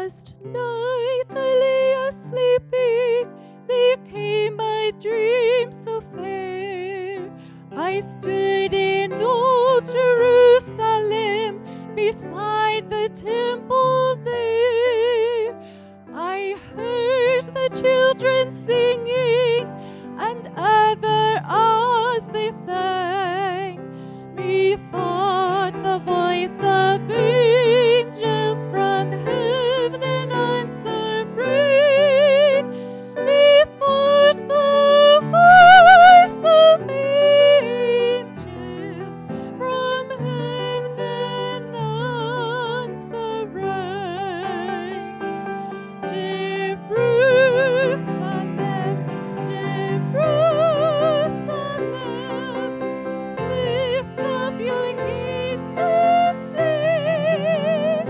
Last night I lay a-sleeping, there came a dream so fair. I stood in old Jerusalem, beside the temple there. I heard the children singing, and ever as they sang, methought the voice of angels from heaven an answer bring. Methought the voice of angels from heaven an answer rang. Jerusalem, Jerusalem, lift up your gates and sing.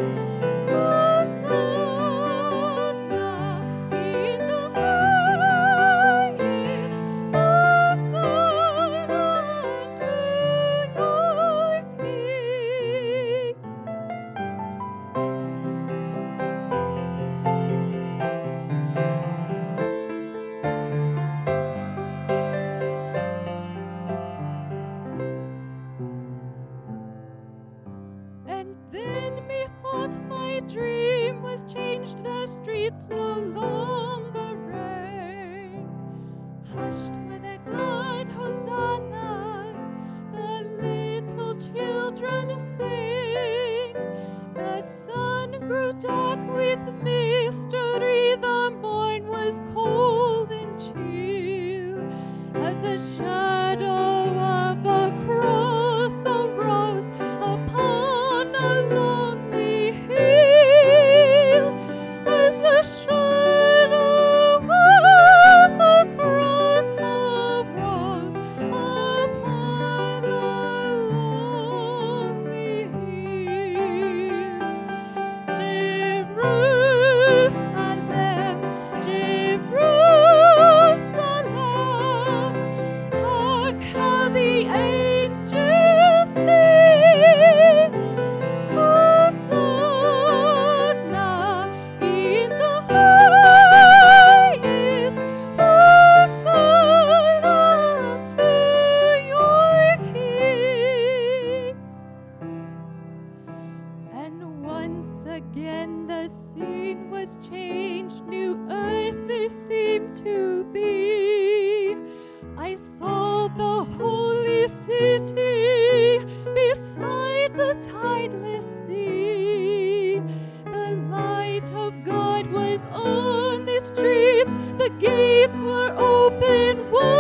Hosanna in the highest, Hosanna to your King. And then methought my dream was changed, the streets no longer rang. Hushed were the glad hosannas, the little children sang. The sun grew dark with mystery, the morn was cold and chill, as the shadow of a cross arose upon a lonely hill, as the shadow of a cross arose upon a lonely hill. Jerusalem, Jerusalem, hark how the angels sing. Hosanna in the highest, Hosanna to your King. And once again the scene was changed, new earth there seemed to be. I saw the holy city beside the tideless sea. The light of God was on its streets, the gates were open wide.